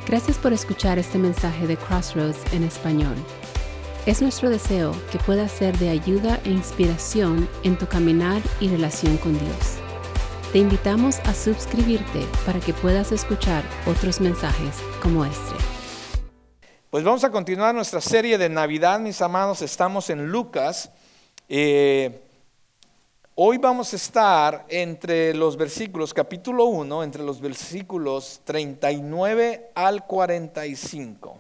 Gracias por escuchar este mensaje de Crossroads en español. Es nuestro deseo que pueda ser de ayuda e inspiración en tu caminar y relación con Dios. Te invitamos a suscribirte para que puedas escuchar otros mensajes como este. Pues vamos a continuar nuestra serie de Navidad, mis amados. Estamos en Lucas. Hoy vamos a estar entre los versículos, capítulo 1, entre los versículos 39 al 45.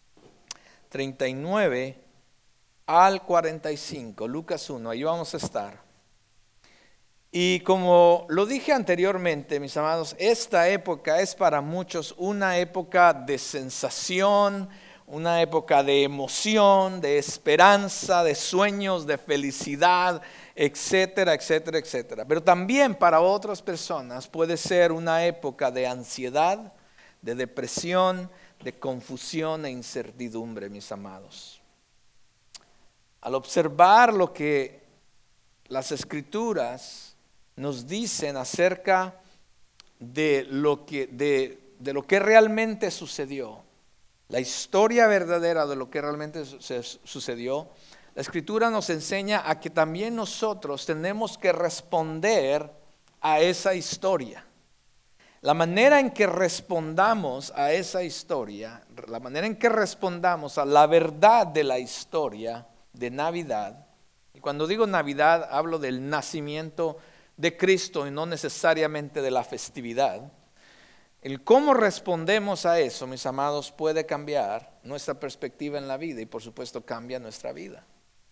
39 al 45, Lucas 1, ahí vamos a estar. Y como lo dije anteriormente, mis amados, esta época es para muchos una época de sensación, una época de emoción, de esperanza, de sueños, de felicidad, etcétera, etcétera, etcétera. Pero también para otras personas puede ser una época de ansiedad, de depresión, de confusión e incertidumbre, mis amados. Al observar lo que las Escrituras nos dicen acerca de lo que realmente sucedió, la historia verdadera de lo que realmente sucedió, la Escritura nos enseña a que también nosotros tenemos que responder a esa historia. La manera en que respondamos a esa historia, la manera en que respondamos a la verdad de la historia de Navidad, y cuando digo Navidad hablo del nacimiento de Cristo y no necesariamente de la festividad. El cómo respondemos a eso, mis amados, puede cambiar nuestra perspectiva en la vida y por supuesto cambia nuestra vida.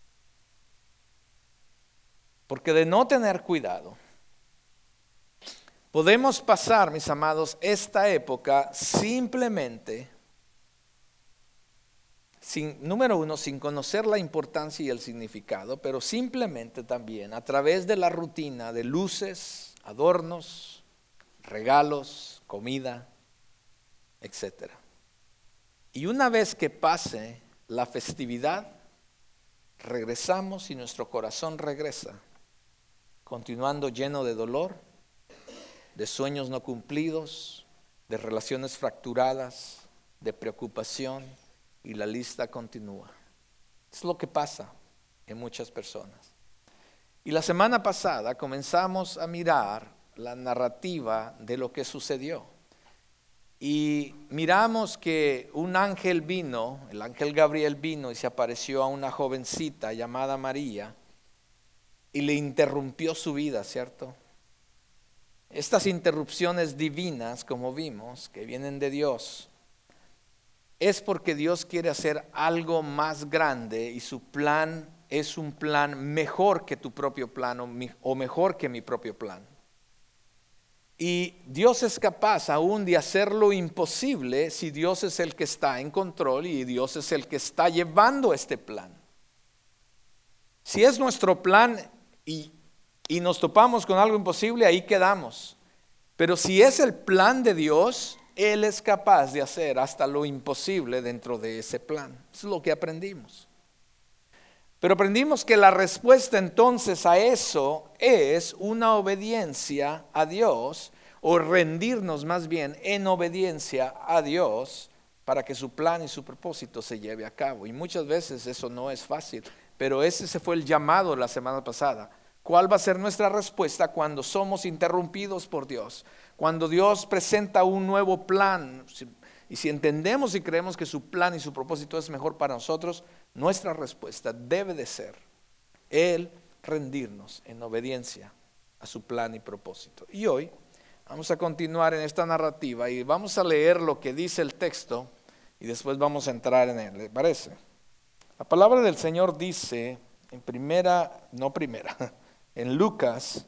Porque de no tener cuidado, podemos pasar, mis amados, esta época simplemente, número uno, sin conocer la importancia y el significado, pero simplemente también a través de la rutina de luces, adornos, regalos, comida, etcétera. Y una vez que pase la festividad, regresamos y nuestro corazón regresa, continuando lleno de dolor, de sueños no cumplidos, de relaciones fracturadas, de preocupación, y la lista continúa. Es lo que pasa en muchas personas. Y la semana pasada comenzamos a mirar la narrativa de lo que sucedió. Y miramos que un ángel vino, el ángel Gabriel vino y se apareció a una jovencita llamada María y le interrumpió su vida, ¿cierto? Estas interrupciones divinas, como vimos, que vienen de Dios, es porque Dios quiere hacer algo más grande y su plan es un plan mejor que tu propio plan o mejor que mi propio plan. Y Dios es capaz aún de hacer lo imposible si Dios es el que está en control y Dios es el que está llevando este plan. Si es nuestro plan y nos topamos con algo imposible, ahí quedamos. Pero si es el plan de Dios, Él es capaz de hacer hasta lo imposible dentro de ese plan. Eso es lo que aprendimos. Pero aprendimos que la respuesta entonces a eso es una obediencia a Dios, o rendirnos más bien en obediencia a Dios para que su plan y su propósito se lleve a cabo. Y muchas veces eso no es fácil, pero ese fue el llamado la semana pasada. ¿Cuál va a ser nuestra respuesta cuando somos interrumpidos por Dios? Cuando Dios presenta un nuevo plan, y si entendemos y creemos que su plan y su propósito es mejor para nosotros, nuestra respuesta debe de ser el rendirnos en obediencia a su plan y propósito. Y hoy vamos a continuar en esta narrativa y vamos a leer lo que dice el texto y después vamos a entrar en él, ¿le parece? La palabra del Señor dice en Lucas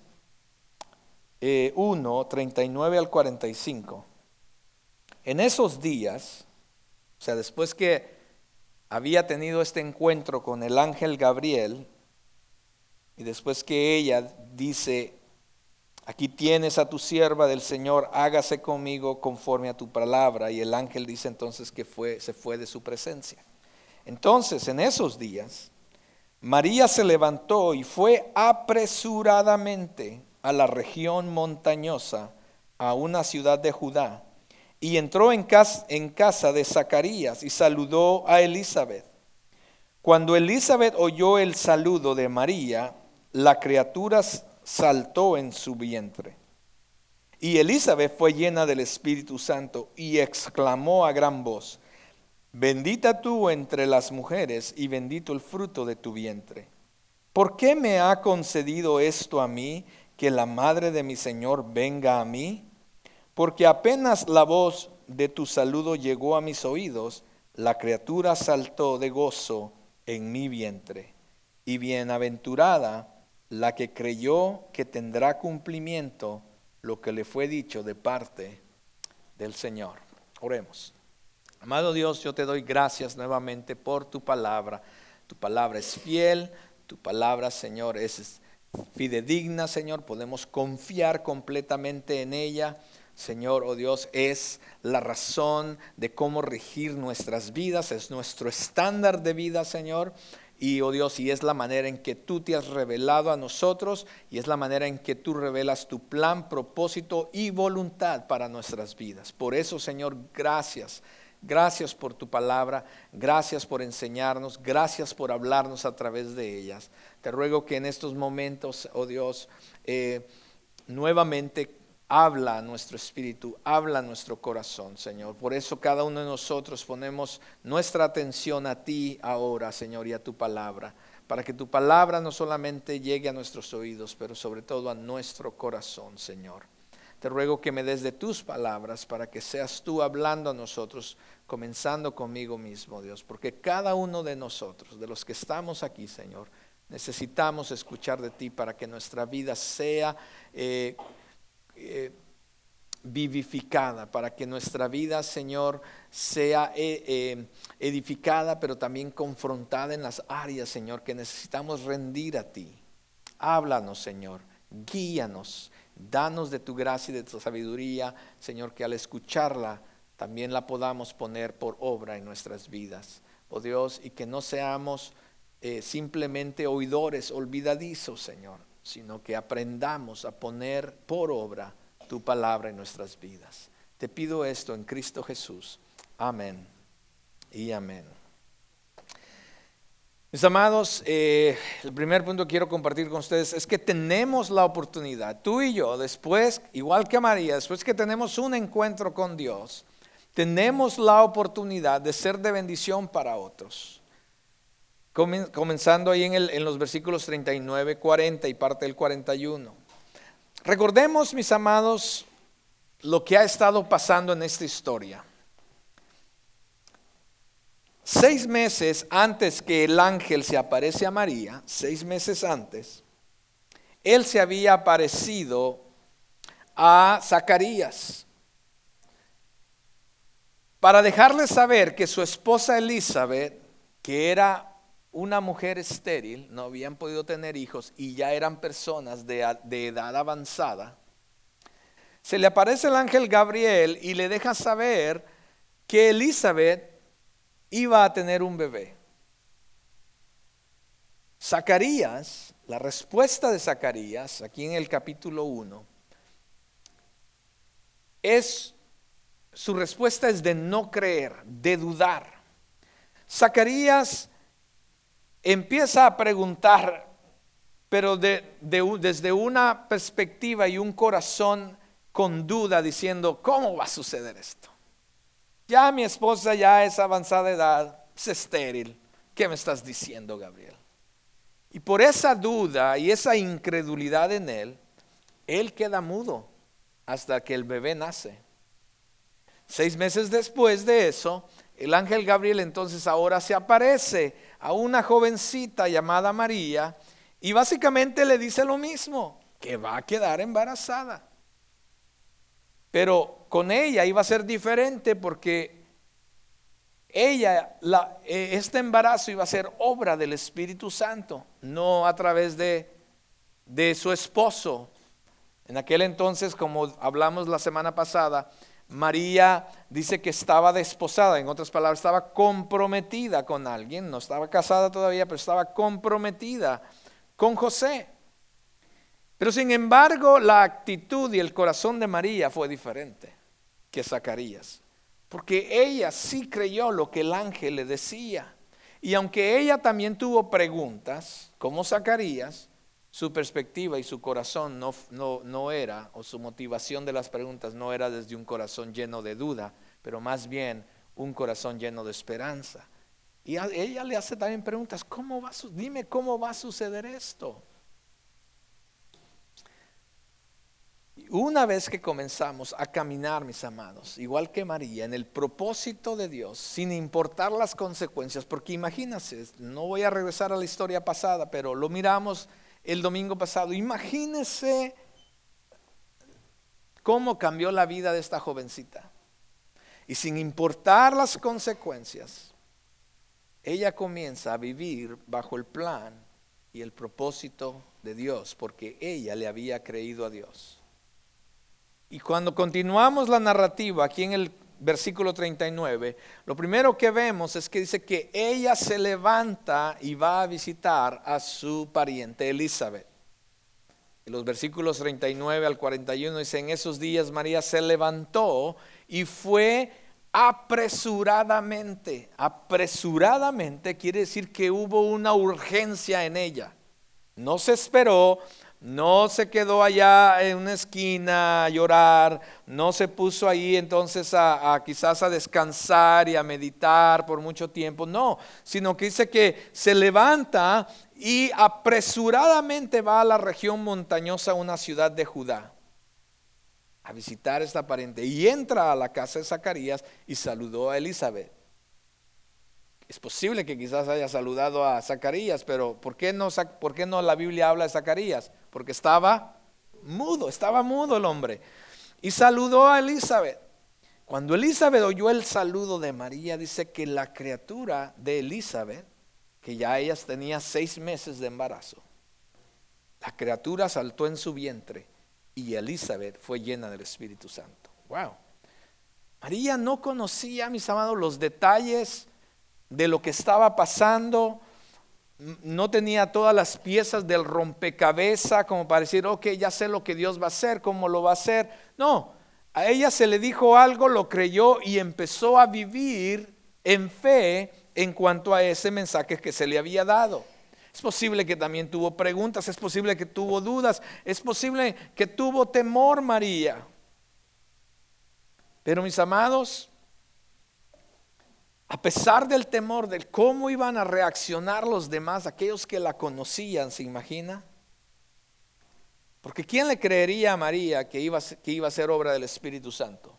1, 39 al 45. En esos días, o sea, después que había tenido este encuentro con el ángel Gabriel, y después que ella dice: aquí tienes a tu sierva del Señor, hágase conmigo conforme a tu palabra. Y el ángel dice entonces que se fue de su presencia. Entonces, en esos días, María se levantó y fue apresuradamente a la región montañosa, a una ciudad de Judá, y entró en casa de Zacarías y saludó a Elizabeth. Cuando Elizabeth oyó el saludo de María, la criatura saltó en su vientre. Y Elizabeth fue llena del Espíritu Santo y exclamó a gran voz: bendita tú entre las mujeres y bendito el fruto de tu vientre. ¿Por qué me ha concedido esto a mí, que la madre de mi Señor venga a mí? Porque apenas la voz de tu saludo llegó a mis oídos, la criatura saltó de gozo en mi vientre. Y bienaventurada la que creyó que tendrá cumplimiento lo que le fue dicho de parte del Señor. Oremos. Amado Dios, yo te doy gracias nuevamente por tu palabra. Tu palabra es fiel, tu palabra, Señor, es fidedigna, Señor. Podemos confiar completamente en ella. Señor, oh Dios, es la razón de cómo regir nuestras vidas, es nuestro estándar de vida, Señor. Y, oh Dios, y es la manera en que tú te has revelado a nosotros y es la manera en que tú revelas tu plan, propósito y voluntad para nuestras vidas. Por eso, Señor, gracias. Gracias por tu palabra, gracias por enseñarnos, gracias por hablarnos a través de ellas. Te ruego que en estos momentos, oh Dios, nuevamente habla a nuestro espíritu, habla a nuestro corazón, Señor. Por eso cada uno de nosotros ponemos nuestra atención a ti ahora, Señor, y a tu palabra, para que tu palabra no solamente llegue a nuestros oídos, pero sobre todo a nuestro corazón, Señor. Te ruego que me des de tus palabras para que seas tú hablando a nosotros, comenzando conmigo mismo, Dios. Porque cada uno de nosotros, de los que estamos aquí, Señor, necesitamos escuchar de ti para que nuestra vida sea vivificada, para que nuestra vida, Señor, sea edificada, pero también confrontada en las áreas, Señor, que necesitamos rendir a ti. Háblanos, Señor, guíanos. Danos de tu gracia y de tu sabiduría, Señor, que al escucharla también la podamos poner por obra en nuestras vidas, oh Dios, y que no seamos simplemente oidores olvidadizos, Señor, sino que aprendamos a poner por obra tu palabra en nuestras vidas. Te pido esto en Cristo Jesús. Amén y amén. Mis amados, el primer punto que quiero compartir con ustedes es que tenemos la oportunidad, tú y yo, después, igual que María, después que tenemos un encuentro con Dios, tenemos la oportunidad de ser de bendición para otros. Comenzando ahí en los versículos 39, 40 y parte del 41. Recordemos, mis amados, lo que ha estado pasando en esta historia. 6 meses antes que el ángel se aparece a María, 6 meses antes, él se había aparecido a Zacarías para dejarle saber que su esposa Elizabeth, que era una mujer estéril, no habían podido tener hijos y ya eran personas de edad avanzada, se le aparece el ángel Gabriel y le deja saber que Elizabeth iba a tener un bebé. Zacarías, la respuesta de Zacarías, aquí en el capítulo 1, su respuesta es de no creer, de dudar. Zacarías empieza a preguntar, pero desde una perspectiva y un corazón con duda, diciendo, ¿cómo va a suceder esto? Ya mi esposa ya es avanzada de edad, es estéril. ¿Qué me estás diciendo, Gabriel? Y por esa duda y esa incredulidad en él queda mudo hasta que el bebé nace. 6 meses después de eso, el ángel Gabriel entonces ahora se aparece a una jovencita llamada María y básicamente le dice lo mismo, que va a quedar embarazada. Pero con ella iba a ser diferente porque este embarazo iba a ser obra del Espíritu Santo, no a través de su esposo. En aquel entonces, como hablamos la semana pasada, María dice que estaba desposada, en otras palabras, estaba comprometida con alguien, no estaba casada todavía, pero estaba comprometida con José. Pero sin embargo, la actitud y el corazón de María fue diferente. que Zacarías, porque ella sí creyó lo que el ángel le decía. Y aunque ella también tuvo preguntas, como Zacarías, su perspectiva y su corazón no era, o su motivación de las preguntas no era desde un corazón lleno de duda, pero más bien un corazón lleno de esperanza. Y a ella le hace también preguntas, dime cómo va a suceder esto. Una vez que comenzamos a caminar, mis amados, igual que María, en el propósito de Dios, sin importar las consecuencias, porque imagínense, no voy a regresar a la historia pasada, pero lo miramos el domingo pasado, imagínense cómo cambió la vida de esta jovencita. Y sin importar las consecuencias, ella comienza a vivir bajo el plan y el propósito de Dios, porque ella le había creído a Dios. Y cuando continuamos la narrativa aquí en el versículo 39, lo primero que vemos es que dice que ella se levanta y va a visitar a su pariente Elizabeth. En los versículos 39 al 41 dice, en esos días María se levantó y fue apresuradamente. Apresuradamente quiere decir que hubo una urgencia en ella. No se esperó, no se quedó allá en una esquina a llorar, no se puso ahí entonces quizás a descansar y a meditar por mucho tiempo, no, sino que dice que se levanta y apresuradamente va a la región montañosa, una ciudad de Judá, a visitar a esta pariente, y entra a la casa de Zacarías y saludó a Elizabeth. Es posible que quizás haya saludado a Zacarías, pero ¿por qué no la Biblia habla de Zacarías? Porque estaba mudo el hombre. Y saludó a Elizabeth. Cuando Elizabeth oyó el saludo de María, dice que la criatura de Elizabeth, que ya ella tenía 6 meses de embarazo, la criatura saltó en su vientre y Elizabeth fue llena del Espíritu Santo. Wow. María no conocía, mis amados, los detalles de lo que estaba pasando, no tenía todas las piezas del rompecabezas como para decir, ok, ya sé lo que Dios va a hacer, cómo lo va a hacer. No, a ella se le dijo algo, lo creyó y empezó a vivir en fe en cuanto a ese mensaje que se le había dado. Es posible que también tuvo preguntas, es posible que tuvo dudas, es posible que tuvo temor María. Pero mis amados, a pesar del temor de cómo iban a reaccionar los demás, aquellos que la conocían, ¿se imagina? Porque ¿quién le creería a María que iba a ser obra del Espíritu Santo?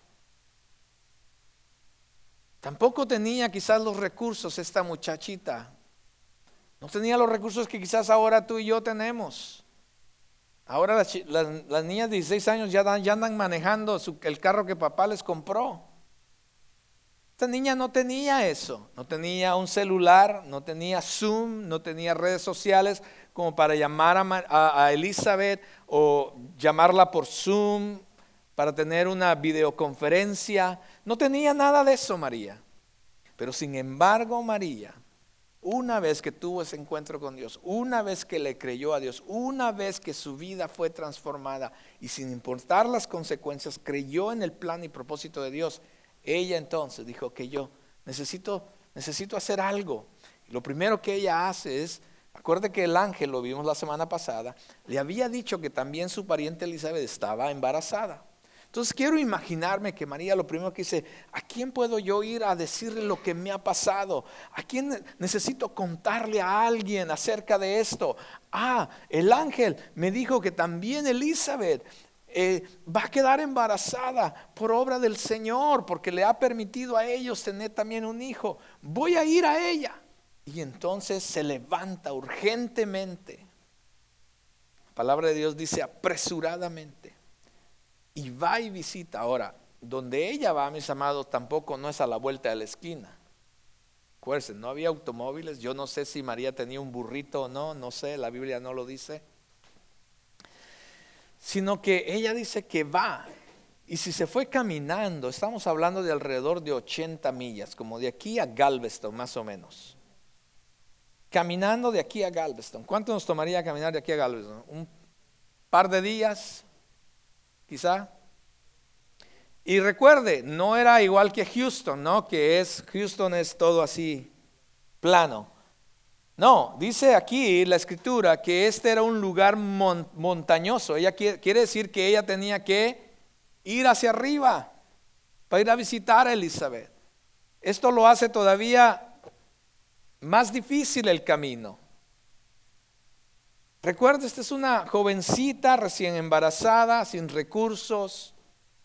Tampoco tenía quizás los recursos esta muchachita. No tenía los recursos que quizás ahora tú y yo tenemos. Ahora las niñas de 16 años ya andan manejando el carro que papá les compró. Esta niña no tenía eso, no tenía un celular, no tenía Zoom, no tenía redes sociales como para llamar a Elizabeth o llamarla por Zoom para tener una videoconferencia. No tenía nada de eso María. Pero sin embargo María, una vez que tuvo ese encuentro con Dios, una vez que le creyó a Dios, una vez que su vida fue transformada y sin importar las consecuencias, creyó en el plan y propósito de Dios, ella entonces dijo que yo necesito hacer algo. Lo primero que ella hace es, acuerde que el ángel, lo vimos la semana pasada, le había dicho que también su pariente Elizabeth estaba embarazada. Entonces quiero imaginarme que María lo primero que dice, ¿a quién puedo yo ir a decirle lo que me ha pasado? ¿A quién necesito contarle a alguien acerca de esto? El ángel me dijo que también Elizabeth va a quedar embarazada por obra del Señor, porque le ha permitido a ellos tener también un hijo. Voy a ir a ella. Y entonces se levanta urgentemente. La palabra de Dios dice apresuradamente. Y va y visita. Ahora, donde ella va, mis amados, tampoco no es a la vuelta de la esquina. Acuérdense, no había automóviles. Yo no sé si María tenía un burrito o no, no sé, la Biblia no lo dice. Sino que ella dice que va, y si se fue caminando, estamos hablando de alrededor de 80 millas, como de aquí a Galveston más o menos. Caminando de aquí a Galveston. ¿Cuánto nos tomaría caminar de aquí a Galveston? ¿Un par de días? Quizá. Y recuerde, no era igual que Houston, ¿no? Houston es todo así plano. No, dice aquí la escritura que este era un lugar montañoso. Ella quiere decir que ella tenía que ir hacia arriba para ir a visitar a Elizabeth. Esto lo hace todavía más difícil el camino. Recuerda, esta es una jovencita recién embarazada, sin recursos.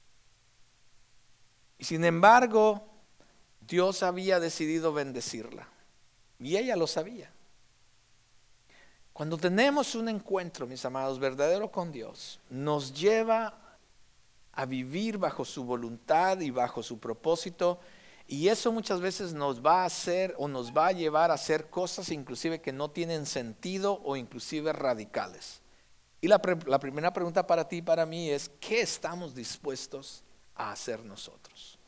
Y sin embargo, Dios había decidido bendecirla. Y ella lo sabía. Cuando tenemos un encuentro, mis amados, verdadero con Dios, nos lleva a vivir bajo su voluntad y bajo su propósito. Y eso muchas veces nos va a hacer o nos va a llevar a hacer cosas inclusive que no tienen sentido o inclusive radicales. Y la primera pregunta para ti y para mí es: ¿qué estamos dispuestos a hacer nosotros?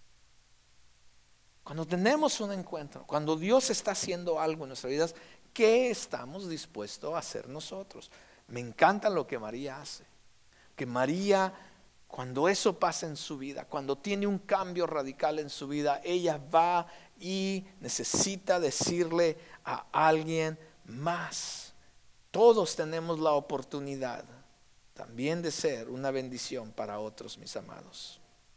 Cuando tenemos un encuentro, cuando Dios está haciendo algo en nuestras vidas, ¿qué estamos dispuestos a hacer nosotros? Me encanta lo que María hace. Que María, cuando eso pasa en su vida, cuando tiene un cambio radical en su vida, ella va y necesita decirle a alguien más. Todos tenemos la oportunidad también de ser una bendición para otros, mis amados.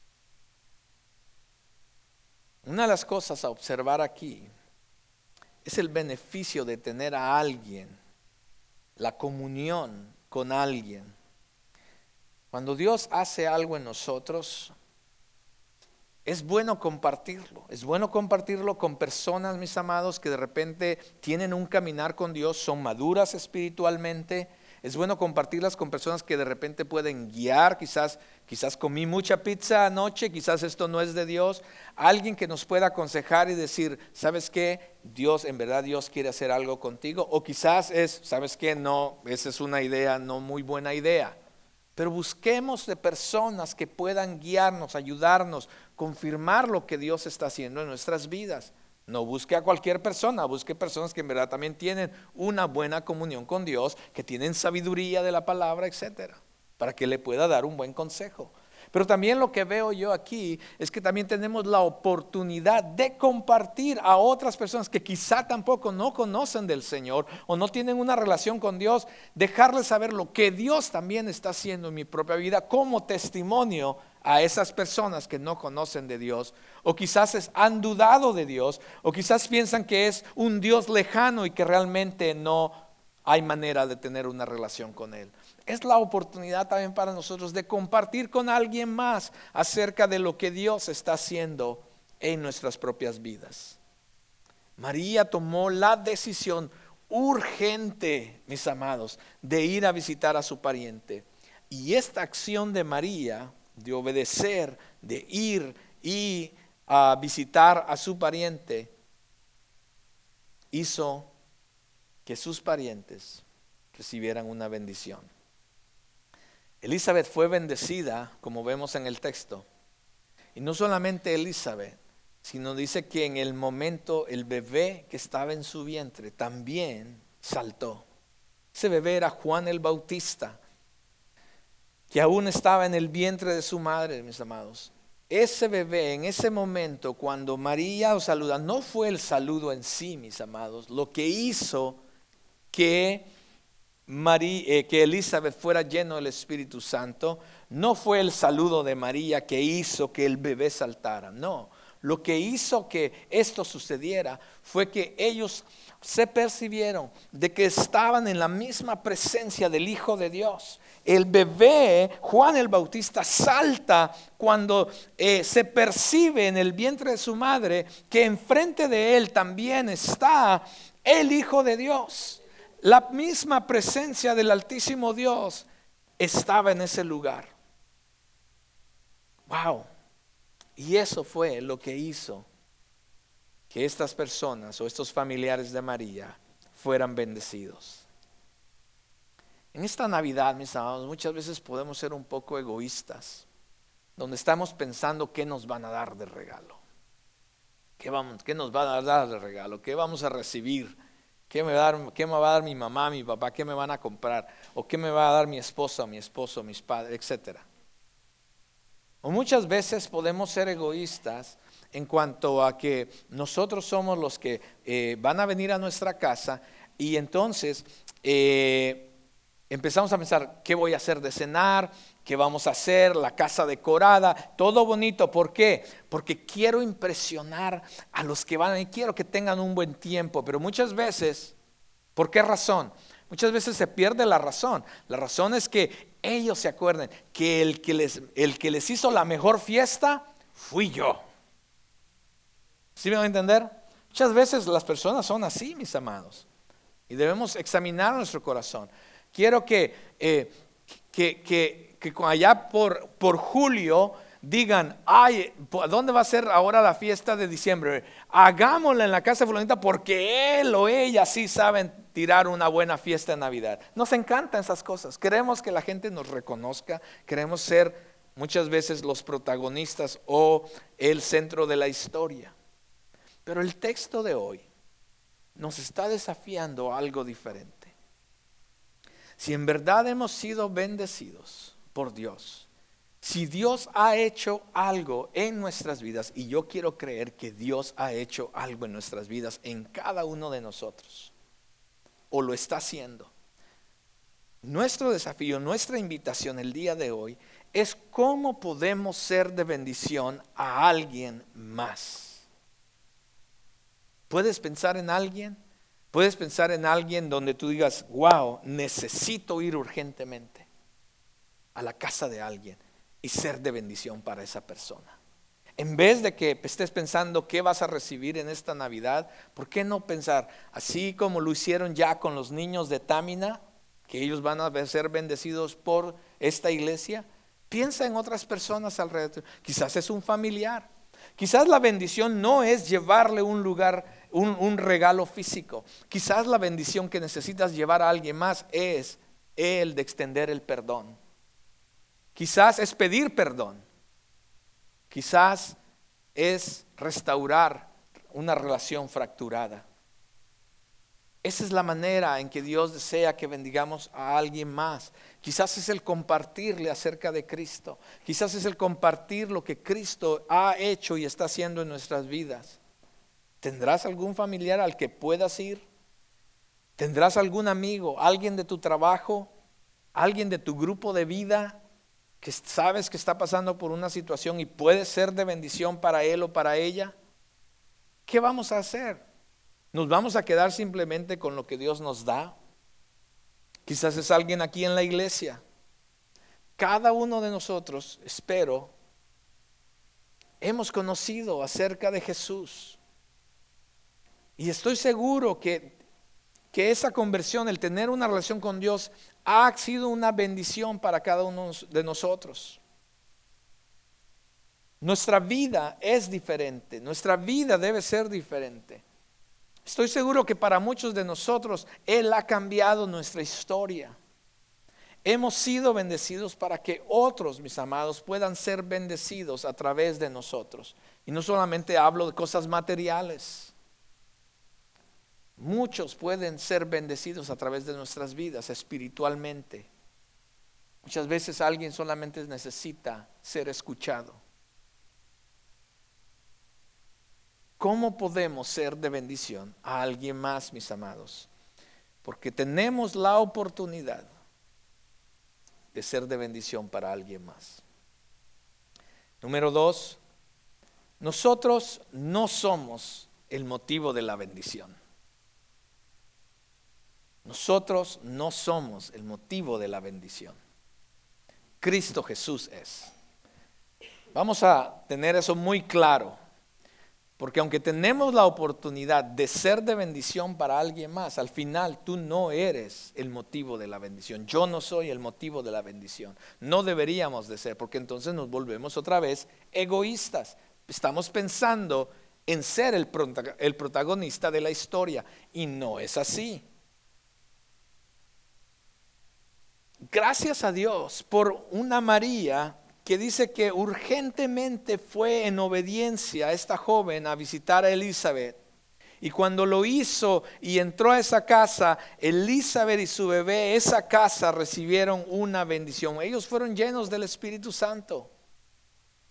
Una de las cosas a observar aquí es el beneficio de tener a alguien, la comunión con alguien. Cuando Dios hace algo en nosotros, es bueno compartirlo con personas, mis amados, que de repente tienen un caminar con Dios, son maduras espiritualmente. Es bueno compartirlas con personas que de repente pueden guiar. Quizás comí mucha pizza anoche, quizás esto no es de Dios. Alguien que nos pueda aconsejar y decir: ¿sabes qué? En verdad Dios quiere hacer algo contigo. O quizás ¿sabes qué? No, esa es una idea, no muy buena idea. Pero busquemos de personas que puedan guiarnos, ayudarnos, confirmar lo que Dios está haciendo en nuestras vidas. No busque a cualquier persona, busque personas que en verdad también tienen una buena comunión con Dios, que tienen sabiduría de la palabra, etcétera, para que le pueda dar un buen consejo. Pero también lo que veo yo aquí es que también tenemos la oportunidad de compartir a otras personas que quizá tampoco no conocen del Señor o no tienen una relación con Dios, dejarles saber lo que Dios también está haciendo en mi propia vida como testimonio a esas personas que no conocen de Dios, o quizás han dudado de Dios, o quizás piensan que es un Dios lejano y que realmente no hay manera de tener una relación con Él. Es la oportunidad también para nosotros de compartir con alguien más acerca de lo que Dios está haciendo en nuestras propias vidas. María tomó la decisión urgente, mis amados, de ir a visitar a su pariente. Y esta acción de María, de obedecer, de ir y a visitar a su pariente, hizo que sus parientes recibieran una bendición. Elizabeth fue bendecida, como vemos en el texto. Y no solamente Elizabeth, sino dice que en el momento el bebé que estaba en su vientre también saltó. Ese bebé era Juan el Bautista, que aún estaba en el vientre de su madre, mis amados. Ese bebé en ese momento, cuando María lo saluda, no fue el saludo en sí, mis amados, lo que hizo que Elizabeth fuera lleno del Espíritu Santo. No fue el saludo de María que hizo que el bebé saltara, no. Lo que hizo que esto sucediera fue que ellos se percibieron de que estaban en la misma presencia del Hijo de Dios. El bebé, Juan el Bautista, salta cuando se percibe en el vientre de su madre que enfrente de él también está el Hijo de Dios. La misma presencia del Altísimo Dios estaba en ese lugar. Wow. Y eso fue lo que hizo que estas personas o estos familiares de María fueran bendecidos. En esta Navidad, mis amados, muchas veces podemos ser un poco egoístas, donde estamos pensando qué nos van a dar de regalo. ¿Qué nos van a dar de regalo? ¿Qué vamos a recibir? ¿Qué me va a dar mi mamá, mi papá? ¿Qué me van a comprar? ¿O qué me va a dar mi esposa, mi esposo, mis padres, etcétera? O muchas veces podemos ser egoístas en cuanto a que nosotros somos los que van a venir a nuestra casa y entonces empezamos a pensar, ¿qué voy a hacer de cenar? ¿Qué vamos a hacer? La casa decorada, todo bonito. ¿Por qué? Porque quiero impresionar a los que van y quiero que tengan un buen tiempo. Pero muchas veces, ¿por qué razón? Muchas veces se pierde la razón. La razón es que ellos se acuerden que el que les hizo la mejor fiesta fui yo. ¿Sí me van a entender? Muchas veces las personas son así, mis amados. Y debemos examinar nuestro corazón. Quiero que allá por julio digan, ay, ¿dónde va a ser ahora la fiesta de diciembre? Hagámosla en la casa de fulanita porque él o ella sí saben tirar una buena fiesta de Navidad. Nos encantan esas cosas. Queremos que la gente nos reconozca. Queremos ser muchas veces los protagonistas o el centro de la historia. Pero el texto de hoy nos está desafiando a algo diferente. Si en verdad hemos sido bendecidos por Dios, si Dios ha hecho algo en nuestras vidas, y yo quiero creer que Dios ha hecho algo en nuestras vidas en cada uno de nosotros, o lo está haciendo, nuestro desafío, nuestra invitación el día de hoy es cómo podemos ser de bendición a alguien más. ¿Puedes pensar en alguien? ¿Puedes pensar en alguien donde tú digas, wow, necesito ir urgentemente a la casa de alguien y ser de bendición para esa persona? En vez de que estés pensando qué vas a recibir en esta Navidad, ¿por qué no pensar, así como lo hicieron ya con los niños de Támina, que ellos van a ser bendecidos por esta iglesia? Piensa en otras personas alrededor. Quizás es un familiar. Quizás la bendición no es llevarle un lugar, un regalo físico. Quizás la bendición que necesitas llevar a alguien más es el de extender el perdón. Quizás es pedir perdón. Quizás es restaurar una relación fracturada. Esa es la manera en que Dios desea que bendigamos a alguien más. Quizás es el compartirle acerca de Cristo. Quizás es el compartir lo que Cristo ha hecho y está haciendo en nuestras vidas. ¿Tendrás algún familiar al que puedas ir? ¿Tendrás algún amigo, alguien de tu trabajo, alguien de tu grupo de vida que sabes que está pasando por una situación y puede ser de bendición para él o para ella? ¿Qué vamos a hacer? ¿Nos vamos a quedar simplemente con lo que Dios nos da? Quizás es alguien aquí en la iglesia. Cada uno de nosotros, espero, hemos conocido acerca de Jesús. Y estoy seguro que esa conversión, el tener una relación con Dios, ha sido una bendición para cada uno de nosotros. Nuestra vida es diferente, nuestra vida debe ser diferente. Estoy seguro que para muchos de nosotros Él ha cambiado nuestra historia. Hemos sido bendecidos para que otros, mis amados, puedan ser bendecidos a través de nosotros. Y no solamente hablo de cosas materiales. Muchos pueden ser bendecidos a través de nuestras vidas espiritualmente. Muchas veces alguien solamente necesita ser escuchado. ¿Cómo podemos ser de bendición a alguien más, mis amados? Porque tenemos la oportunidad de ser de bendición para alguien más. Número 2, nosotros no somos el motivo de la bendición. Nosotros no somos el motivo de la bendición. Cristo Jesús es. Vamos a tener eso muy claro. Porque aunque tenemos la oportunidad de ser de bendición para alguien más, al final tú no eres el motivo de la bendición. Yo no soy el motivo de la bendición. No deberíamos de ser, porque entonces nos volvemos otra vez egoístas. Estamos pensando en ser el protagonista de la historia y no es así. Gracias a Dios por una María que dice que urgentemente fue en obediencia a esta joven a visitar a Elizabeth. Y cuando lo hizo y entró a esa casa, Elizabeth y su bebé, esa casa recibieron una bendición. Ellos fueron llenos del Espíritu Santo.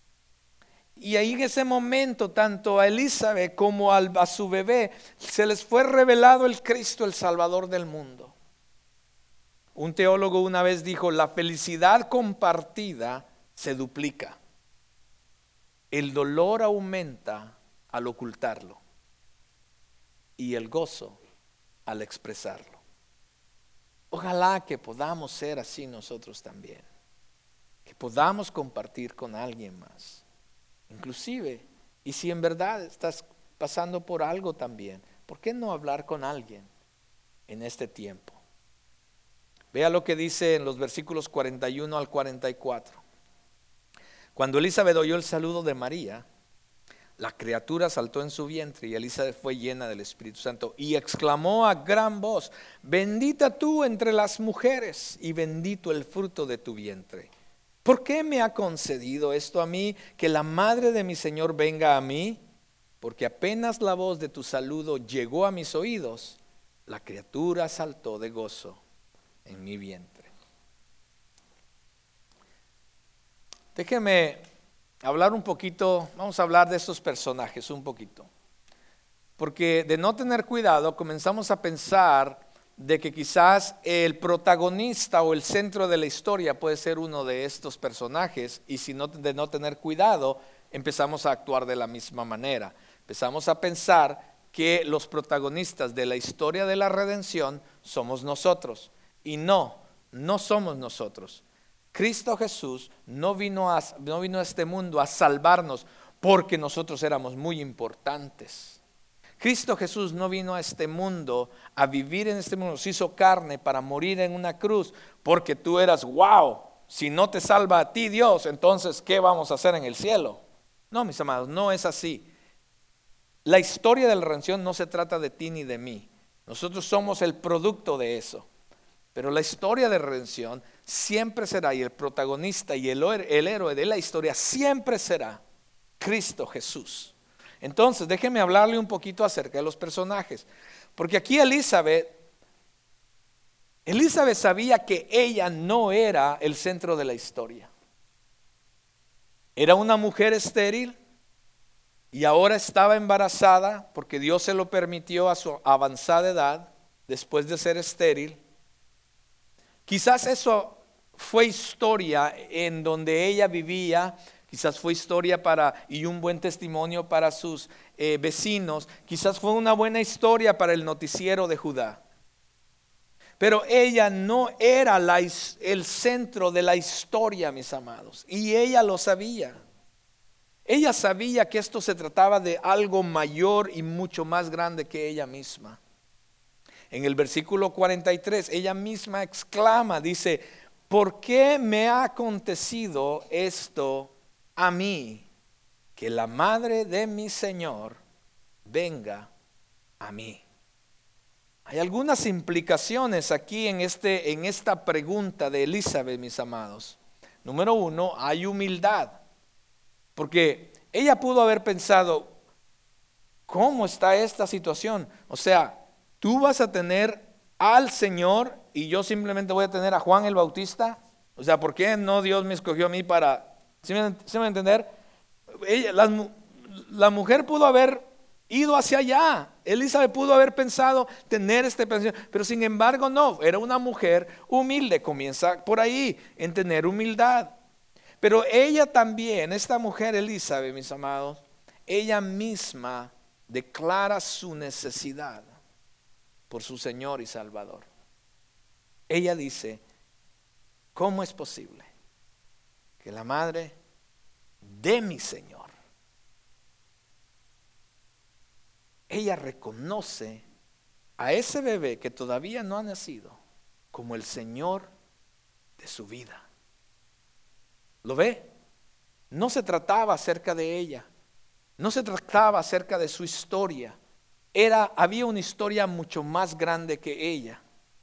Y ahí en ese momento, tanto a Elizabeth como a su bebé, se les fue revelado el Cristo, el Salvador del mundo. Un teólogo una vez dijo: la felicidad compartida se duplica. El dolor aumenta al ocultarlo y el gozo al expresarlo. Ojalá que podamos ser así nosotros también, que podamos compartir con alguien más. Inclusive, y si en verdad estás pasando por algo también, ¿por qué no hablar con alguien en este tiempo? Vea lo que dice en los versículos 41 al 44. Cuando Elizabeth oyó el saludo de María, la criatura saltó en su vientre y Elizabeth fue llena del Espíritu Santo y exclamó a gran voz: bendita tú entre las mujeres y bendito el fruto de tu vientre. ¿Por qué me ha concedido esto a mí, que la madre de mi Señor venga a mí? Porque apenas la voz de tu saludo llegó a mis oídos, la criatura saltó de gozo en mi vientre. Déjeme hablar un poquito, vamos a hablar de estos personajes un poquito. Porque de no tener cuidado comenzamos a pensar de que quizás el protagonista o el centro de la historia puede ser uno de estos personajes, y si no, de no tener cuidado empezamos a actuar de la misma manera. Empezamos a pensar que los protagonistas de la historia de la redención somos nosotros, y no somos nosotros. Cristo Jesús no vino a este mundo a salvarnos porque nosotros éramos muy importantes. Cristo Jesús no vino a este mundo a vivir en este mundo, se hizo carne para morir en una cruz porque tú eras wow. Si no te salva a ti Dios, entonces ¿qué vamos a hacer en el cielo? No, mis amados, no es así. La historia de la redención no se trata de ti ni de mí. Nosotros somos el producto de eso. Pero la historia de redención siempre será, y el protagonista y el héroe de la historia siempre será Cristo Jesús. Entonces, déjenme hablarle un poquito acerca de los personajes. Porque aquí Elizabeth sabía que ella no era el centro de la historia. Era una mujer estéril y ahora estaba embarazada porque Dios se lo permitió a su avanzada edad, después de ser estéril. Quizás eso fue historia en donde ella vivía. Quizás fue historia y un buen testimonio para sus vecinos. Quizás fue una buena historia para el noticiero de Judá. Pero ella no era el centro de la historia, mis amados. Y ella lo sabía. Ella sabía que esto se trataba de algo mayor y mucho más grande que ella misma. En el versículo 43, ella misma exclama, dice: ¿por qué me ha acontecido esto a mí, que la madre de mi Señor venga a mí? Hay algunas implicaciones aquí en esta pregunta de Elizabeth, mis amados. Número uno, hay humildad, porque ella pudo haber pensado: ¿cómo está esta situación? O sea, tú vas a tener al Señor y yo simplemente voy a tener a Juan el Bautista. O sea, ¿por qué no Dios me escogió a mí para... ¿Sí me van a entender? La mujer pudo haber ido hacia allá. Elizabeth pudo haber pensado tener este pensamiento, pero sin embargo no. Era una mujer humilde. Comienza por ahí, en tener humildad. Pero ella también, esta mujer Elizabeth, mis amados, ella misma declara su necesidad por su Señor y Salvador. Ella dice: ¿cómo es posible que la madre de mi Señor? Ella reconoce a ese bebé que todavía no ha nacido como el Señor de su vida. ¿Lo ve? No se trataba acerca de ella, no se trataba acerca de su historia. Había una historia mucho más grande que ella.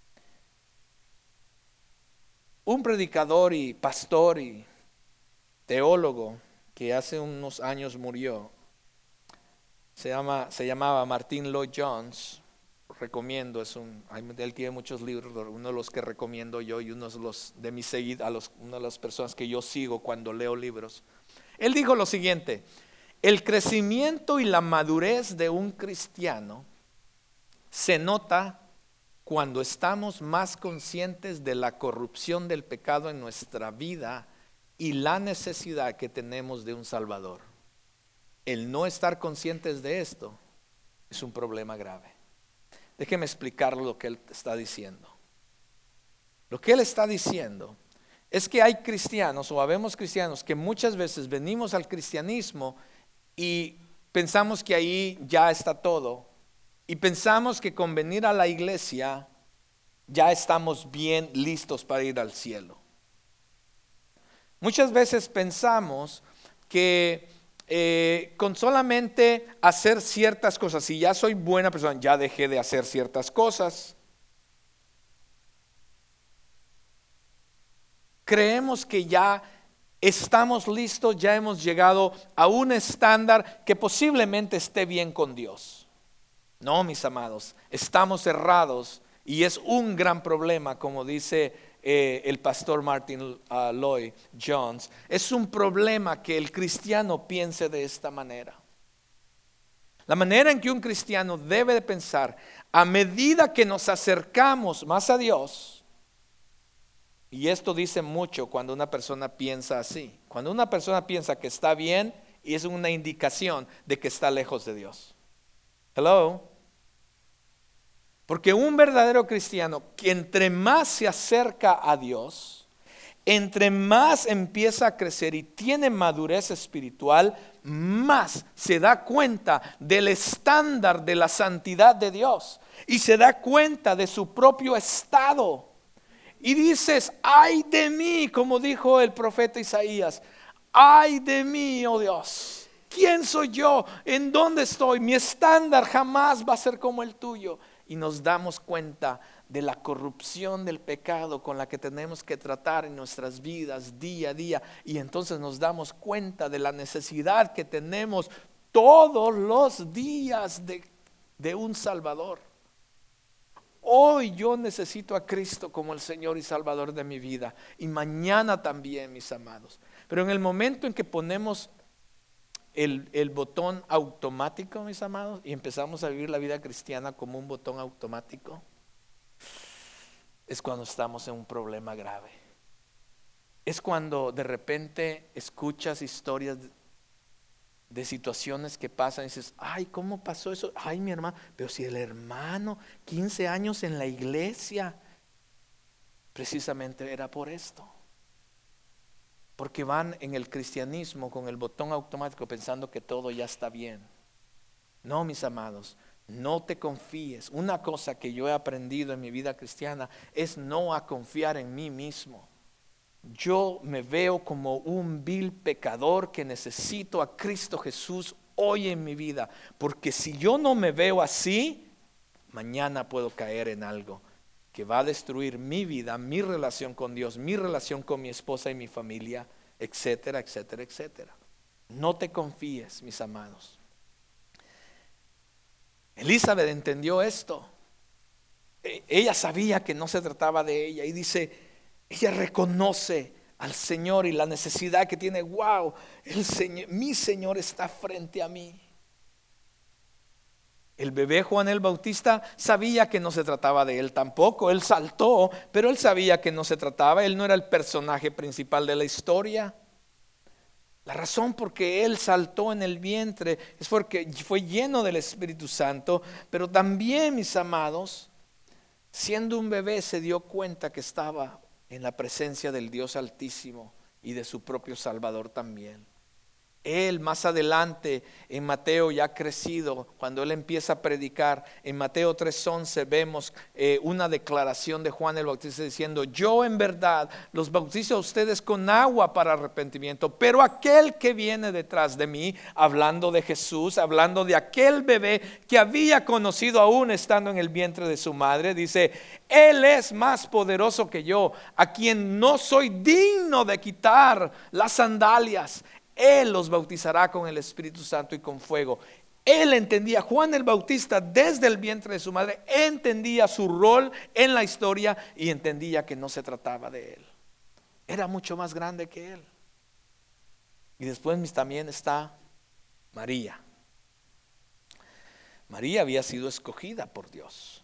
Un predicador y pastor y teólogo que hace unos años murió, se llamaba Martin Lloyd Jones. Recomiendo, él tiene muchos libros, uno de los que recomiendo yo y uno de los de mis seguidores, una de las personas que yo sigo cuando leo libros. Él dijo lo siguiente: el crecimiento y la madurez de un cristiano se nota cuando estamos más conscientes de la corrupción del pecado en nuestra vida y la necesidad que tenemos de un Salvador. El no estar conscientes de esto es un problema grave. Déjeme explicar lo que él está diciendo. Lo que él está diciendo es que hay cristianos, o habemos cristianos, que muchas veces venimos al cristianismo y pensamos que ahí ya está todo. Y pensamos que con venir a la iglesia ya estamos bien listos para ir al cielo. Muchas veces pensamos que con solamente hacer ciertas cosas, si ya soy buena persona, ya dejé de hacer ciertas cosas. Creemos que ya estamos listos, ya hemos llegado a un estándar que posiblemente esté bien con Dios. No, mis amados, estamos errados y es un gran problema, como dice el pastor Martin Lloyd Jones. Es un problema que el cristiano piense de esta manera. La manera en que un cristiano debe de pensar, a medida que nos acercamos más a Dios, y esto dice mucho cuando una persona piensa así. Cuando una persona piensa que está bien, y es una indicación de que está lejos de Dios. Hello. Porque un verdadero cristiano, que entre más se acerca a Dios, entre más empieza a crecer y tiene madurez espiritual, más se da cuenta del estándar de la santidad de Dios y se da cuenta de su propio estado. Y dices: ay de mí, como dijo el profeta Isaías, ay de mí, oh Dios, ¿quién soy yo? ¿En dónde estoy? Mi estándar jamás va a ser como el tuyo. Y nos damos cuenta de la corrupción del pecado con la que tenemos que tratar en nuestras vidas día a día. Y entonces nos damos cuenta de la necesidad que tenemos todos los días de un Salvador. Hoy yo necesito a Cristo como el Señor y Salvador de mi vida. Y mañana también, mis amados. Pero en el momento en que ponemos el botón automático, mis amados, y empezamos a vivir la vida cristiana como un botón automático, es cuando estamos en un problema grave. Es cuando de repente escuchas historias de situaciones que pasan y dices: ay, ¿cómo pasó eso? Ay, mi hermano, pero si el hermano 15 años en la iglesia, precisamente era por esto. Porque van en el cristianismo con el botón automático pensando que todo ya está bien. No, mis amados, no te confíes. Una cosa que yo he aprendido en mi vida cristiana es no a confiar en mí mismo. Yo me veo como un vil pecador que necesito a Cristo Jesús hoy en mi vida. Porque si yo no me veo así, mañana puedo caer en algo que va a destruir mi vida, mi relación con Dios, mi relación con mi esposa y mi familia, etcétera, etcétera, etcétera. No te confíes, mis amados. Elizabeth entendió esto. Ella sabía que no se trataba de ella y dice, ella reconoce al Señor y la necesidad que tiene. Wow, mi Señor está frente a mí. El bebé Juan el Bautista sabía que no se trataba de él tampoco. Él saltó, pero él sabía que no se trataba. Él no era el personaje principal de la historia. La razón por que él saltó en el vientre es porque fue lleno del Espíritu Santo. Pero también, mis amados, siendo un bebé se dio cuenta que estaba en la presencia del Dios Altísimo y de su propio Salvador también. Él más adelante en Mateo, ya crecido, cuando él empieza a predicar, en Mateo 3:11 vemos una declaración de Juan el Bautista diciendo: yo en verdad los bautizo a ustedes con agua para arrepentimiento, pero aquel que viene detrás de mí, hablando de Jesús, hablando de aquel bebé que había conocido aún estando en el vientre de su madre, dice: él es más poderoso que yo, a quien no soy digno de quitar las sandalias. Él los bautizará con el Espíritu Santo y con fuego. Él entendía, Juan el Bautista desde el vientre de su madre entendía su rol en la historia y entendía que no se trataba de él. Era mucho más grande que él. Y después también está María. María había sido escogida por Dios.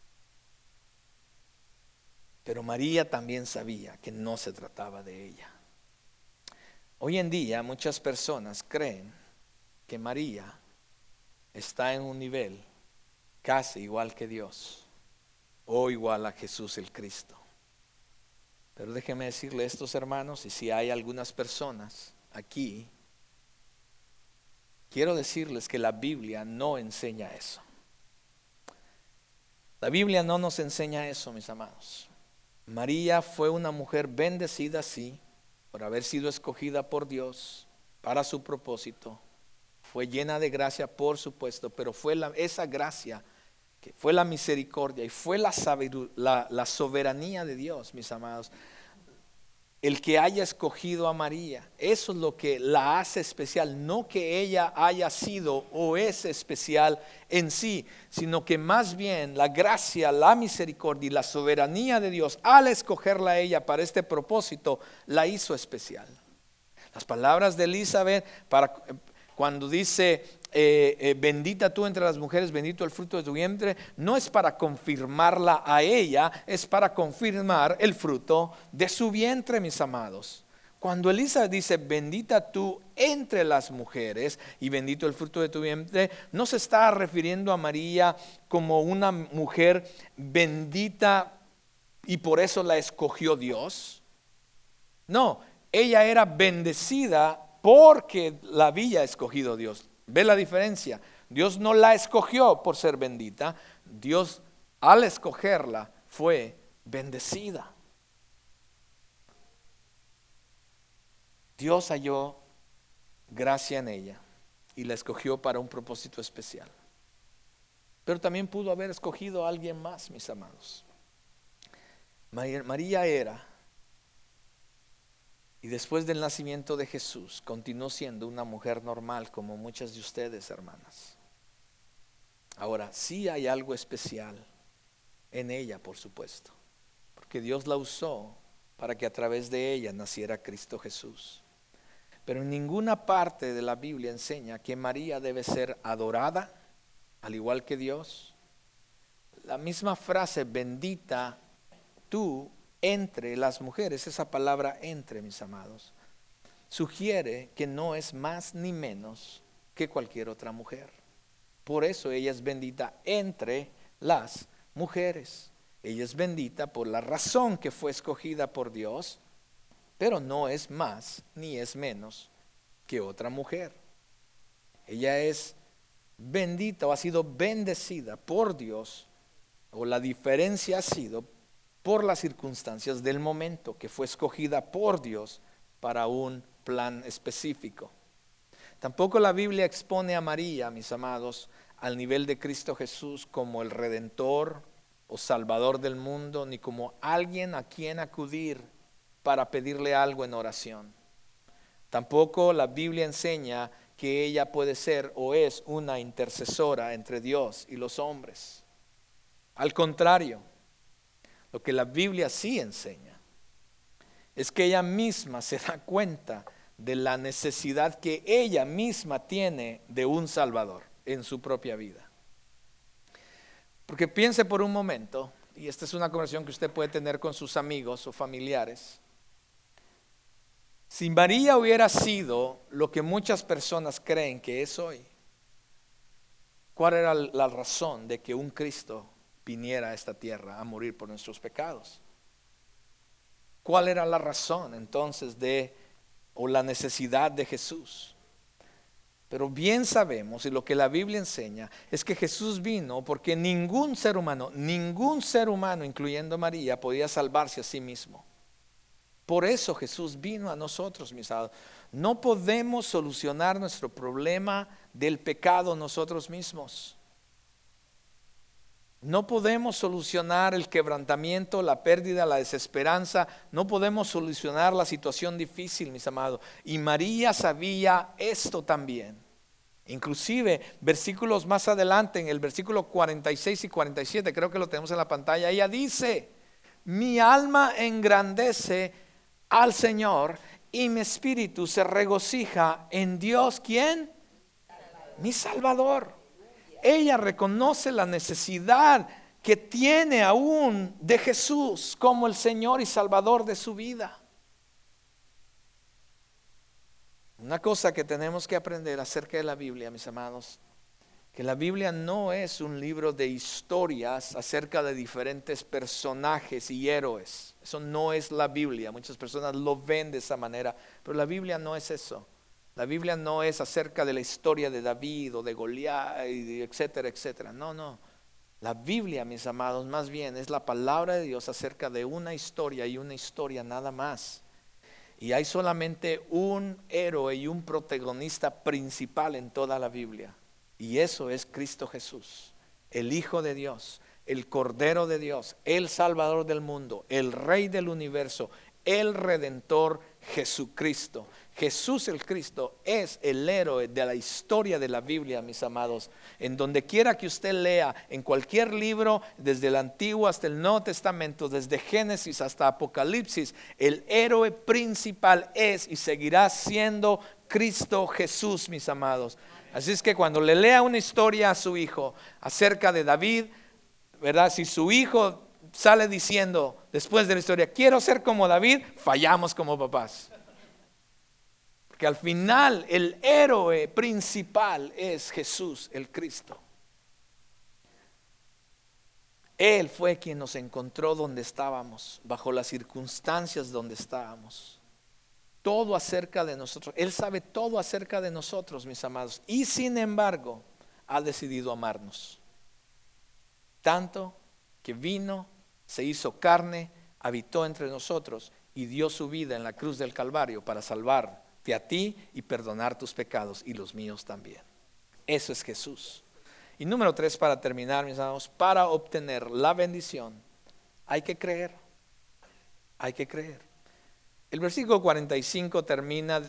Pero María también sabía que no se trataba de ella. Hoy en día muchas personas creen que María está en un nivel casi igual que Dios o igual a Jesús el Cristo. Pero déjenme decirle estos hermanos, y si hay algunas personas aquí, quiero decirles que la Biblia no enseña eso. La Biblia no nos enseña eso, mis amados. María fue una mujer bendecida, sí, por haber sido escogida por Dios para su propósito. Fue llena de gracia, por supuesto, pero fue esa gracia que fue la misericordia y fue la soberanía de Dios, mis amados. El que haya escogido a María, eso es lo que la hace especial. No que ella haya sido o es especial en sí, sino que más bien la gracia, la misericordia y la soberanía de Dios, al escogerla a ella para este propósito, la hizo especial. Las palabras de Elizabeth cuando dice bendita tú entre las mujeres, bendito el fruto de tu vientre, no es para confirmarla a ella, es para confirmar el fruto de su vientre, mis amados. Cuando Elizabeth dice bendita tú entre las mujeres y bendito el fruto de tu vientre, no se está refiriendo a María como una mujer bendita y por eso la escogió Dios. No, ella era bendecida porque la había escogido Dios. ¿Ve la diferencia? Dios no la escogió por ser bendita. Dios al escogerla fue bendecida. Dios halló gracia en ella y la escogió para un propósito especial. Pero también pudo haber escogido a alguien más, mis amados. María era, y después del nacimiento de Jesús, continuó siendo una mujer normal como muchas de ustedes, hermanas. Ahora, sí hay algo especial en ella, por supuesto, porque Dios la usó para que a través de ella naciera Cristo Jesús. Pero en ninguna parte de la Biblia enseña que María debe ser adorada, al igual que Dios. La misma frase, bendita tú entre las mujeres, esa palabra entre, mis amados, sugiere que no es más ni menos que cualquier otra mujer. Por eso ella es bendita entre las mujeres. Ella es bendita por la razón que fue escogida por Dios, pero no es más ni es menos que otra mujer. Ella es bendita o ha sido bendecida por Dios, o la diferencia ha sido por las circunstancias del momento, que fue escogida por Dios para un plan específico. Tampoco la Biblia expone a María, mis amados, al nivel de Cristo Jesús como el Redentor o Salvador del mundo, ni como alguien a quien acudir para pedirle algo en oración. Tampoco la Biblia enseña que ella puede ser o es una intercesora entre Dios y los hombres. Al contrario, lo que la Biblia sí enseña es que ella misma se da cuenta de la necesidad que ella misma tiene de un Salvador en su propia vida. Porque piense por un momento, y esta es una conversación que usted puede tener con sus amigos o familiares. Si María hubiera sido lo que muchas personas creen que es hoy, ¿cuál era la razón de que un Cristo viniera a esta tierra a morir por nuestros pecados? ¿Cuál era la razón entonces o la necesidad de Jesús? Pero bien sabemos, y lo que la Biblia enseña, es que Jesús vino porque ningún ser humano, incluyendo María, podía salvarse a sí mismo. Por eso Jesús vino a nosotros, mis amados. No podemos solucionar nuestro problema del pecado nosotros mismos. No podemos solucionar el quebrantamiento, la pérdida, la desesperanza. No podemos solucionar la situación difícil, mis amados. Y María sabía esto también. Inclusive, versículos más adelante, en el versículo 46 y 47, creo que lo tenemos en la pantalla, ella dice: mi alma engrandece al Señor y mi espíritu se regocija en Dios, ¿quién? Mi Salvador. Ella reconoce la necesidad que tiene aún de Jesús como el Señor y Salvador de su vida. Una cosa que tenemos que aprender acerca de la Biblia, mis amados, que la Biblia no es un libro de historias acerca de diferentes personajes y héroes. Eso no es la Biblia. Muchas personas lo ven de esa manera, pero la Biblia no es eso. La Biblia no es acerca de la historia de David o de Goliat, etcétera, etcétera. No. La Biblia, mis amados, más bien es la palabra de Dios acerca de una historia y una historia nada más. Y hay solamente un héroe y un protagonista principal en toda la Biblia. Y eso es Cristo Jesús, el Hijo de Dios, el Cordero de Dios, el Salvador del mundo, el Rey del universo, el Redentor Jesucristo. Jesús el Cristo es el héroe de la historia de la Biblia, mis amados. En donde quiera que usted lea, en cualquier libro, desde el Antiguo hasta el Nuevo Testamento, desde Génesis hasta Apocalipsis, el héroe principal es y seguirá siendo Cristo Jesús, mis amados. Así es que cuando le lea una historia a su hijo acerca de David, ¿verdad? Si su hijo sale diciendo después de la historia, quiero ser como David, fallamos como papás. Porque al final el héroe principal es Jesús el Cristo. Él fue quien nos encontró donde estábamos, bajo las circunstancias donde estábamos. Todo acerca de nosotros. Él sabe todo acerca de nosotros, mis amados. Y sin embargo, ha decidido amarnos. Tanto que vino, se hizo carne, habitó entre nosotros y dio su vida en la cruz del Calvario para salvarte a ti y perdonar tus pecados y los míos también. Eso es Jesús. Y número 3, para terminar, mis amados, para obtener la bendición hay que creer. Hay que creer. El versículo 45 termina,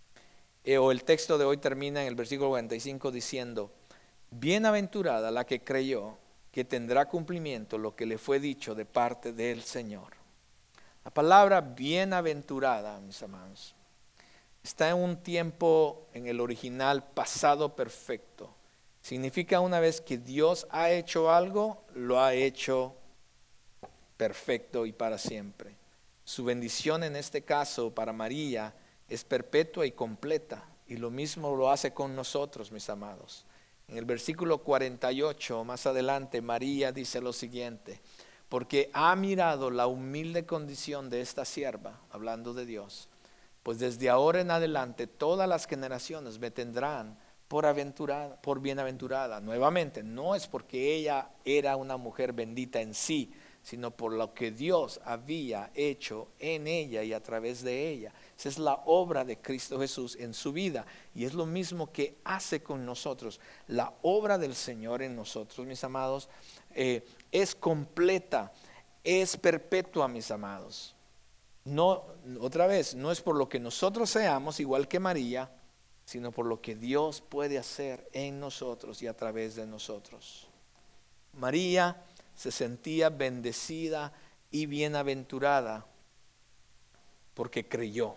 o el texto de hoy termina en el versículo 45 diciendo: bienaventurada la que creyó que tendrá cumplimiento lo que le fue dicho de parte del Señor. La palabra bienaventurada, mis amados, está en un tiempo en el original pasado perfecto. Significa una vez que Dios ha hecho algo, lo ha hecho perfecto y para siempre. Su bendición en este caso para María es perpetua y completa, y lo mismo lo hace con nosotros, mis amados. En el versículo 48, más adelante, María dice lo siguiente: porque ha mirado la humilde condición de esta sierva, hablando de Dios, pues desde ahora en adelante todas las generaciones me tendrán por bienaventurada. Nuevamente, no es porque ella era una mujer bendita en sí, sino por lo que Dios había hecho en ella y a través de ella. Esa es la obra de Cristo Jesús en su vida, y es lo mismo que hace con nosotros. La obra del Señor en nosotros, mis amados, es completa, es perpetua, mis amados. No, otra vez, no es por lo que nosotros seamos, igual que María, sino por lo que Dios puede hacer en nosotros y a través de nosotros. María se sentía bendecida y bienaventurada porque creyó.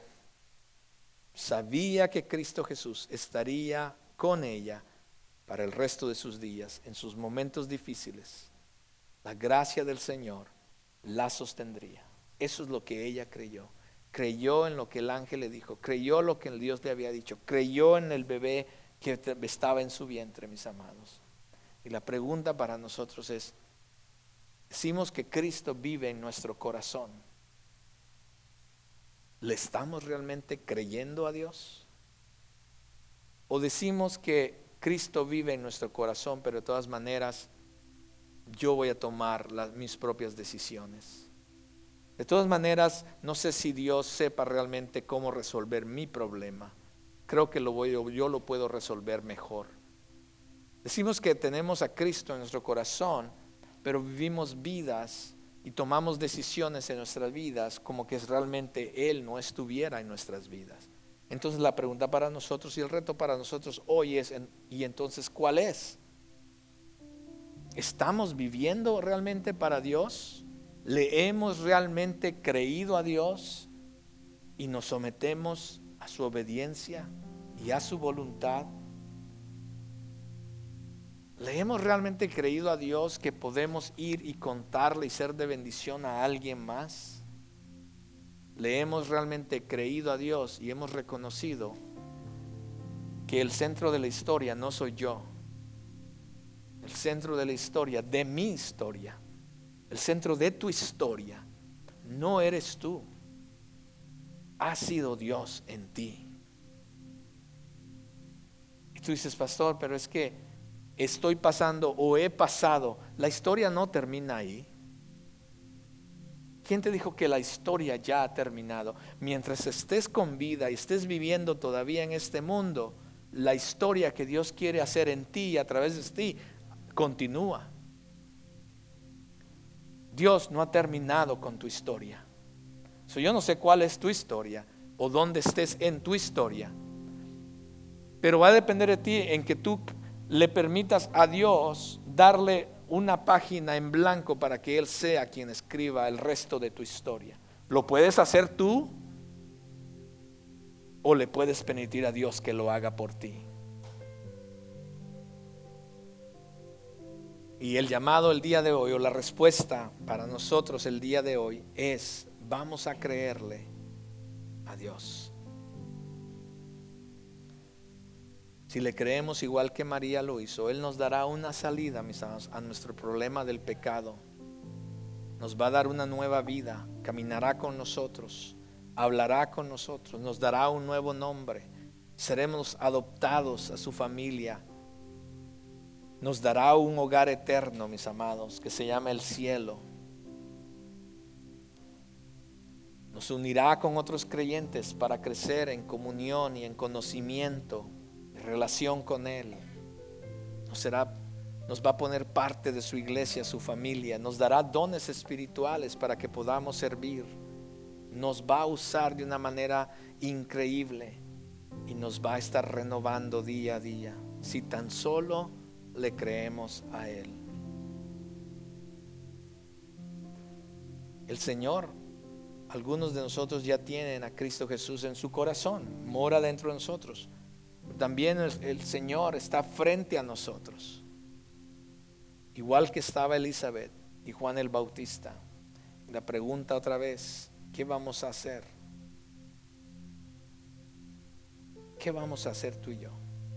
Sabía que Cristo Jesús estaría con ella para el resto de sus días, en sus momentos difíciles. La gracia del Señor la sostendría. Eso es lo que ella creyó. Creyó en lo que el ángel le dijo, creyó lo que el Dios le había dicho, creyó en el bebé que estaba en su vientre, mis amados. Y la pregunta para nosotros es: decimos que Cristo vive en nuestro corazón. ¿Le estamos realmente creyendo a Dios? ¿O decimos que Cristo vive en nuestro corazón, pero de todas maneras yo voy a tomar mis propias decisiones? De todas maneras, no sé si Dios sepa realmente cómo resolver mi problema. Creo que yo lo puedo resolver mejor. Decimos que tenemos a Cristo en nuestro corazón, pero vivimos vidas y tomamos decisiones en nuestras vidas como que realmente Él no estuviera en nuestras vidas. Entonces la pregunta para nosotros y el reto para nosotros hoy es: ¿y entonces cuál es? ¿Estamos viviendo realmente para Dios? ¿Le hemos realmente creído a Dios? y nos sometemos a su obediencia y a su voluntad, ¿le hemos realmente creído a Dios que podemos ir y contarle y ser de bendición a alguien más? ¿Le hemos realmente creído a Dios y hemos reconocido que el centro de la historia no soy yo? El centro de la historia, de mi historia, el centro de tu historia, no eres tú. Ha sido Dios en ti. Y tú dices, pastor, pero es que estoy pasando o he pasado. La historia no termina ahí. ¿Quién te dijo que la historia ya ha terminado? Mientras estés con vida y estés viviendo todavía en este mundo, la historia que Dios quiere hacer en ti y a través de ti continúa. Dios no ha terminado con tu historia. Yo no sé cuál es tu historia o dónde estés en tu historia, pero va a depender de ti en que tú le permitas a Dios darle una página en blanco para que Él sea quien escriba el resto de tu historia. ¿Lo puedes hacer tú o le puedes permitir a Dios que lo haga por ti? Y el llamado el día de hoy, o la respuesta para nosotros el día de hoy es: vamos a creerle a Dios. Si le creemos igual que María lo hizo, Él nos dará una salida, mis amados, a nuestro problema del pecado. Nos va a dar una nueva vida, caminará con nosotros, hablará con nosotros, nos dará un nuevo nombre, seremos adoptados a su familia, nos dará un hogar eterno, mis amados, que se llama el cielo. Nos unirá con otros creyentes para crecer en comunión y en conocimiento, en relación con Él. Nos va a poner parte de su iglesia, su familia. Nos dará dones espirituales para que podamos servir. Nos va a usar de una manera increíble y nos va a estar renovando día a día, si tan solo le creemos a Él. El Señor, algunos de nosotros ya tienen a Cristo Jesús en su corazón, mora dentro de nosotros. También el Señor está frente a nosotros, igual que estaba Elizabeth y Juan el Bautista. La pregunta otra vez: ¿qué vamos a hacer? ¿Qué vamos a hacer tú y yo?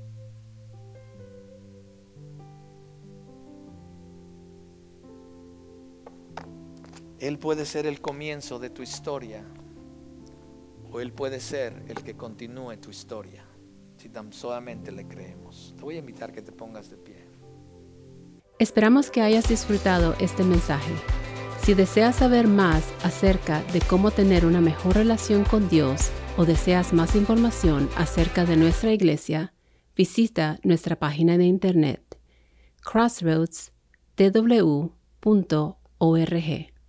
Él puede ser el comienzo de tu historia, o Él puede ser el que continúe tu historia, si tan solamente le creemos. Te voy a invitar que te pongas de pie. Esperamos que hayas disfrutado este mensaje. Si deseas saber más acerca de cómo tener una mejor relación con Dios o deseas más información acerca de nuestra iglesia, visita nuestra página de internet crossroadstw.org.